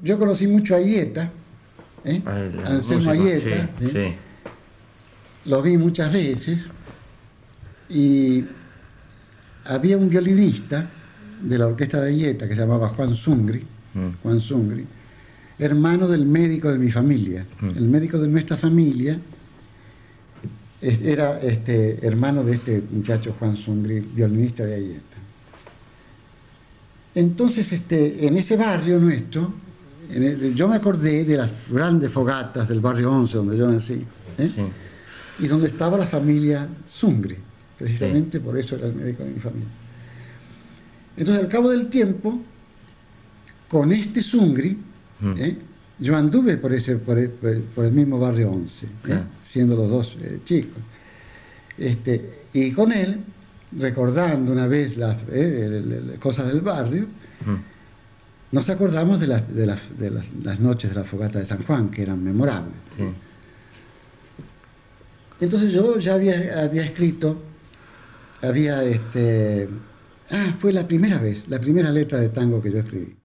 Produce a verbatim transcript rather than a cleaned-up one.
Yo conocí mucho a Aieta, ¿eh? El, el Anselmo músico, Aieta, sí, ¿eh? sí. Lo vi muchas veces y había un violinista de la orquesta de Aieta que se llamaba Juan Zungri, Mm, Juan Zungri, hermano del médico de mi familia. mm, El médico de nuestra familia es- era este, hermano de este muchacho Juan Zungri, violinista de Aieta. Entonces, este, en ese barrio nuestro, en el- yo me acordé de las grandes fogatas del barrio once donde yo nací, ¿eh? sí, Y donde estaba la familia Zungri, sí. precisamente por eso era el médico de mi familia. Entonces, al cabo del tiempo, con este Zungri, Mm, ¿eh? Yo anduve por, ese, por, el, por el mismo barrio once, ¿eh? claro. Siendo los dos eh, chicos. Este, y con él, recordando una vez las eh, las cosas del barrio, Mm, nos acordamos de, las, de, las, de las, las noches de la fogata de San Juan, que eran memorables. sí. Entonces yo ya había, había escrito, había, este, ah, fue la primera vez, la primera letra de tango que yo escribí.